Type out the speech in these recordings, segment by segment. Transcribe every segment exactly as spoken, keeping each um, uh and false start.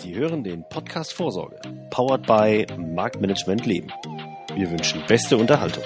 Sie hören den Podcast Vorsorge, powered by Marktmanagement Leben. Wir wünschen beste Unterhaltung.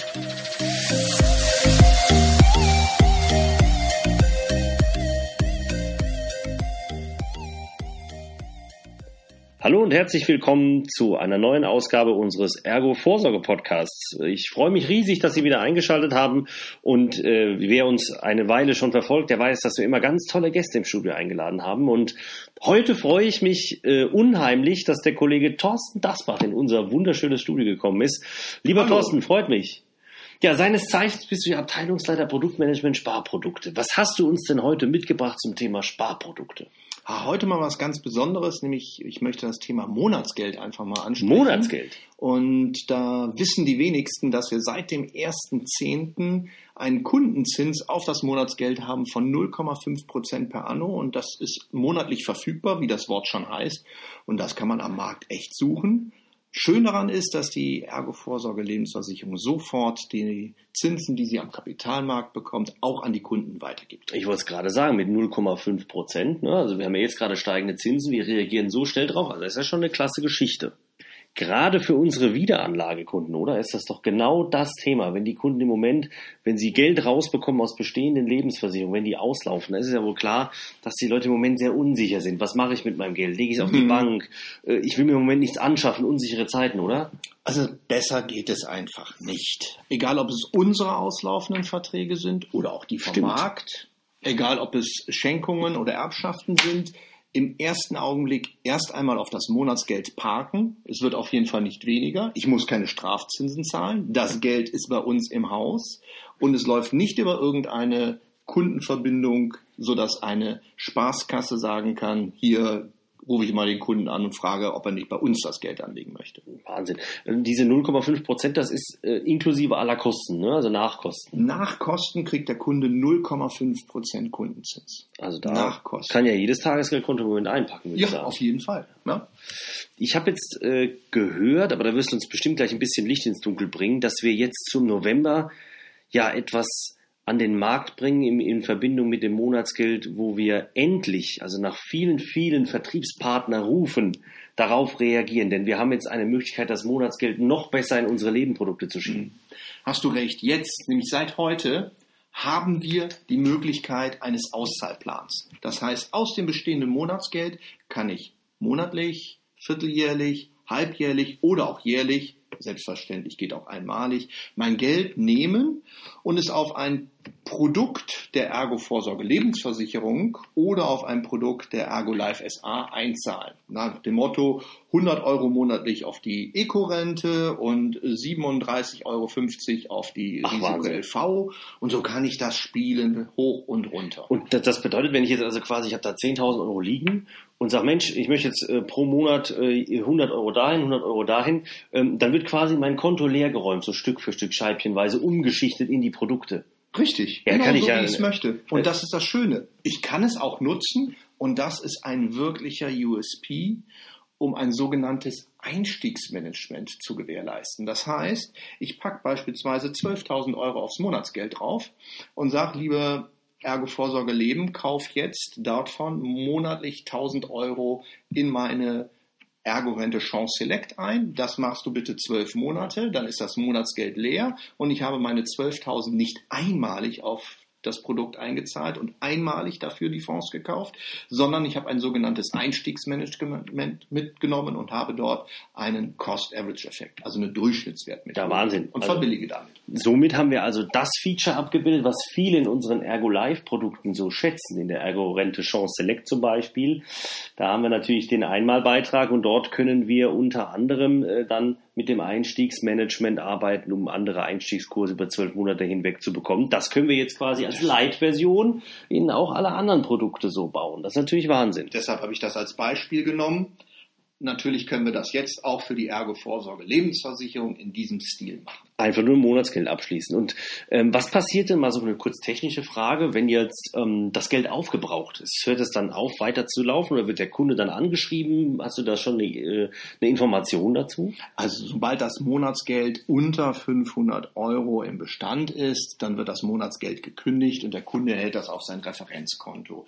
Hallo und herzlich willkommen zu einer neuen Ausgabe unseres Ergo-Vorsorge-Podcasts. Ich freue mich riesig, dass Sie wieder eingeschaltet haben und äh, wer uns eine Weile schon verfolgt, der weiß, dass wir immer ganz tolle Gäste im Studio eingeladen haben und heute freue ich mich äh, unheimlich, dass der Kollege Thorsten Dasbach in unser wunderschönes Studio gekommen ist. Lieber Hallo. Thorsten, freut mich. Ja, seines Zeichens bist du ja Abteilungsleiter Produktmanagement Sparprodukte. Was hast du uns denn heute mitgebracht zum Thema Sparprodukte? Heute mal was ganz Besonderes, nämlich ich möchte das Thema Monatsgeld einfach mal ansprechen. Monatsgeld? Und da wissen die wenigsten, dass wir seit dem ersten zehnten einen Kundenzins auf das Monatsgeld haben von null Komma fünf Prozent per anno und das ist monatlich verfügbar, wie das Wort schon heißt. Und das kann man am Markt echt suchen. Schön daran ist, dass die Ergo-Vorsorge-Lebensversicherung sofort die Zinsen, die sie am Kapitalmarkt bekommt, auch an die Kunden weitergibt. Ich wollte es gerade sagen, mit null Komma fünf Prozent. Ne? Also wir haben ja jetzt gerade steigende Zinsen, wir reagieren so schnell drauf. Also das ist ja schon eine klasse Geschichte. Gerade für unsere Wiederanlagekunden, oder? Ist das doch genau das Thema. Wenn die Kunden im Moment, wenn sie Geld rausbekommen aus bestehenden Lebensversicherungen, wenn die auslaufen, dann ist es ja wohl klar, dass die Leute im Moment sehr unsicher sind. Was mache ich mit meinem Geld? Lege ich es auf die mhm. Bank? Ich will mir im Moment nichts anschaffen. Unsichere Zeiten, oder? Also besser geht es einfach nicht. Egal, ob es unsere auslaufenden Verträge sind oder auch die vom Stimmt. Markt. Egal, ob es Schenkungen oder Erbschaften sind. Im ersten Augenblick erst einmal auf das Monatsgeld parken. Es wird auf jeden Fall nicht weniger. Ich muss keine Strafzinsen zahlen. Das Geld ist bei uns im Haus und es läuft nicht über irgendeine Kundenverbindung, sodass eine Spaßkasse sagen kann, hier rufe ich mal den Kunden an und frage, ob er nicht bei uns das Geld anlegen möchte. Wahnsinn. Diese null Komma fünf Prozent, das ist äh, inklusive aller Kosten, ne? Also Nachkosten. Nach Kosten kriegt der Kunde null Komma fünf Prozent Kundenzins. Also da kann ja jedes Tagesgeldkonto im Moment einpacken. Würde ja, ich sagen. Auf jeden Fall. Ja. Ich habe jetzt äh, gehört, aber da wirst du uns bestimmt gleich ein bisschen Licht ins Dunkel bringen, dass wir jetzt zum November ja etwas an den Markt bringen in, in Verbindung mit dem Monatsgeld, wo wir endlich, also nach vielen, vielen Vertriebspartnerrufen, darauf reagieren. Denn wir haben jetzt eine Möglichkeit, das Monatsgeld noch besser in unsere Lebenprodukte zu schieben. Hast du recht. Jetzt, nämlich seit heute, haben wir die Möglichkeit eines Auszahlplans. Das heißt, aus dem bestehenden Monatsgeld kann ich monatlich, vierteljährlich, halbjährlich oder auch jährlich, selbstverständlich geht auch einmalig, mein Geld nehmen und es auf ein Produkt der Ergo-Vorsorge Lebensversicherung oder auf ein Produkt der Ergo Life S A einzahlen. Nach dem Motto hundert Euro monatlich auf die Eco-Rente und siebenunddreißig Euro fünfzig auf die Risiko-L V. Und so kann ich das spielen hoch und runter. Und das bedeutet, wenn ich jetzt also quasi, ich habe da zehntausend Euro liegen und sage, Mensch, ich möchte jetzt äh, pro Monat äh, hundert Euro dahin, hundert Euro dahin, ähm, dann wird quasi mein Konto leergeräumt, so Stück für Stück, scheibchenweise umgeschichtet in die Produkte. Richtig, ja, genau kann ich so, ja, wie ich es möchte. Und das ist das Schöne. Ich kann es auch nutzen und das ist ein wirklicher U S P, um ein sogenanntes Einstiegsmanagement zu gewährleisten. Das heißt, ich packe beispielsweise zwölftausend Euro aufs Monatsgeld drauf und sage, liebe Ergo-Vorsorge Leben, kauf jetzt davon monatlich tausend Euro in meine Ergo-Rente Chance Select ein. Das machst du bitte zwölf Monate, dann ist das Monatsgeld leer und ich habe meine zwölftausend nicht einmalig auf das Produkt eingezahlt und einmalig dafür die Fonds gekauft, sondern ich habe ein sogenanntes Einstiegsmanagement mitgenommen und habe dort einen Cost-Average-Effekt, also eine Durchschnittswert mit. Ja, Wahnsinn. Und verbillige damit. Somit haben wir also das Feature abgebildet, was viele in unseren Ergo-Life-Produkten so schätzen, in der Ergo-Rente Chance Select zum Beispiel. Da haben wir natürlich den Einmalbeitrag und dort können wir unter anderem äh, dann mit dem Einstiegsmanagement arbeiten, um andere Einstiegskurse über zwölf Monate hinweg zu bekommen. Das können wir jetzt quasi als Light-Version in auch alle anderen Produkte so bauen. Das ist natürlich Wahnsinn. Deshalb habe ich das als Beispiel genommen. Natürlich können wir das jetzt auch für die Ergo-Vorsorge Lebensversicherung in diesem Stil machen. Einfach nur ein Monatsgeld abschließen. Und ähm, was passiert denn, mal so eine kurz technische Frage, wenn jetzt ähm, das Geld aufgebraucht ist? Hört es dann auf, weiter zu laufen oder wird der Kunde dann angeschrieben? Hast du da schon eine, äh, eine Information dazu? Also sobald das Monatsgeld unter fünfhundert Euro im Bestand ist, dann wird das Monatsgeld gekündigt und der Kunde erhält das auf sein Referenzkonto.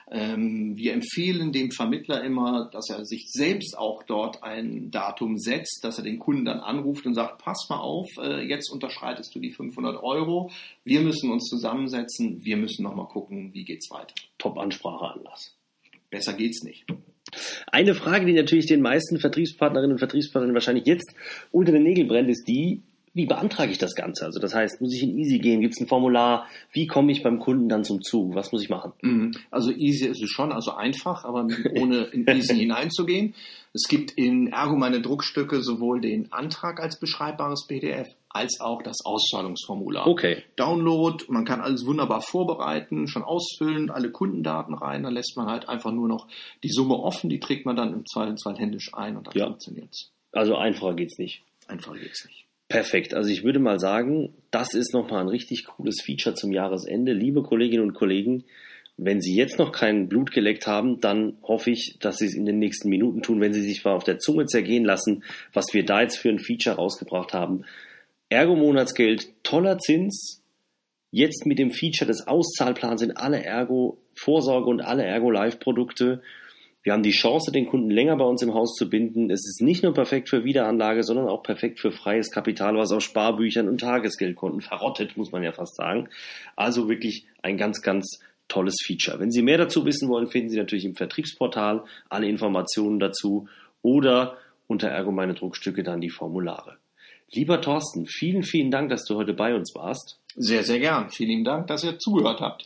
Ähm, wir empfehlen dem Vermittler immer, dass er sich selbst auch dort ein Datum setzt, dass er den Kunden dann anruft und sagt, pass mal auf, äh, jetzt unterschreitest du die fünfhundert Euro, wir müssen uns zusammensetzen, wir müssen nochmal gucken, wie geht's weiter. Top-Ansprache-Anlass. Besser geht's nicht. Eine Frage, die natürlich den meisten Vertriebspartnerinnen und Vertriebspartnern wahrscheinlich jetzt unter den Nägeln brennt, ist die, wie beantrage ich das Ganze? Also das heißt, muss ich in Easy gehen? Gibt es ein Formular? Wie komme ich beim Kunden dann zum Zug? Was muss ich machen? Also Easy ist es schon, also einfach, aber ohne in Easy hineinzugehen. Es gibt in Ergo meine Druckstücke sowohl den Antrag als beschreibbares P D F als auch das Auszahlungsformular. Okay. Download, man kann alles wunderbar vorbereiten, schon ausfüllen, alle Kundendaten rein, dann lässt man halt einfach nur noch die Summe offen, die trägt man dann im Zweifelsfall händisch ein und dann ja. funktioniert's. Also einfacher geht's nicht. Einfacher geht's nicht. Perfekt. Also ich würde mal sagen, das ist nochmal ein richtig cooles Feature zum Jahresende. Liebe Kolleginnen und Kollegen, wenn Sie jetzt noch kein Blut geleckt haben, dann hoffe ich, dass Sie es in den nächsten Minuten tun, wenn Sie sich mal auf der Zunge zergehen lassen, was wir da jetzt für ein Feature rausgebracht haben. Ergo Monatsgeld, toller Zins. Jetzt mit dem Feature des Auszahlplans in alle Ergo Vorsorge und alle Ergo Live Produkte. Wir haben die Chance, den Kunden länger bei uns im Haus zu binden. Es ist nicht nur perfekt für Wiederanlage, sondern auch perfekt für freies Kapital, was auf Sparbüchern und Tagesgeldkonten verrottet, muss man ja fast sagen. Also wirklich ein ganz, ganz tolles Feature. Wenn Sie mehr dazu wissen wollen, finden Sie natürlich im Vertriebsportal alle Informationen dazu oder unter Ergo meine Druckstücke dann die Formulare. Lieber Thorsten, vielen, vielen Dank, dass du heute bei uns warst. Sehr, sehr gern. Vielen Dank, dass ihr zugehört habt.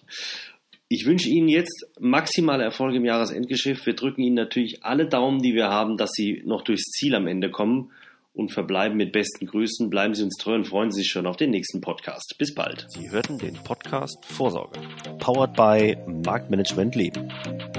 Ich wünsche Ihnen jetzt maximale Erfolge im Jahresendgeschäft. Wir drücken Ihnen natürlich alle Daumen, die wir haben, dass Sie noch durchs Ziel am Ende kommen und verbleiben mit besten Grüßen. Bleiben Sie uns treu und freuen Sie sich schon auf den nächsten Podcast. Bis bald. Sie hörten den Podcast Vorsorge, powered by Marktmanagement Leben.